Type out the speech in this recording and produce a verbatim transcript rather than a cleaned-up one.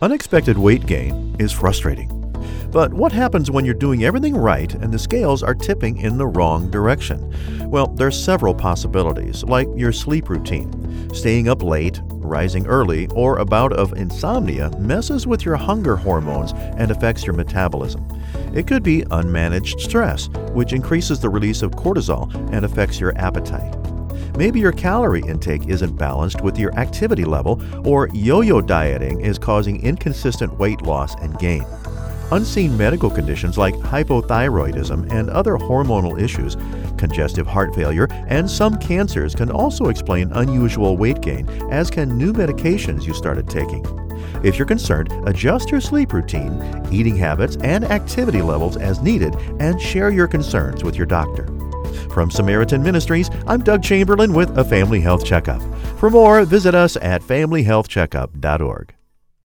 Unexpected weight gain is frustrating. But what happens when you're doing everything right and the scales are tipping in the wrong direction? Well, there's several possibilities, like your sleep routine. Staying up late, rising early, or a bout of insomnia messes with your hunger hormones and affects your metabolism. It could be unmanaged stress, which increases the release of cortisol and affects your appetite. Maybe your calorie intake isn't balanced with your activity level, or yo-yo dieting is causing inconsistent weight loss and gain. Unseen medical conditions like hypothyroidism and other hormonal issues, congestive heart failure, and some cancers can also explain unusual weight gain, as can new medications you started taking. If you're concerned, adjust your sleep routine, eating habits, and activity levels as needed, and share your concerns with your doctor. From Samaritan Ministries, I'm Doug Chamberlain with a Family Health Checkup. For more, visit us at family health checkup dot org.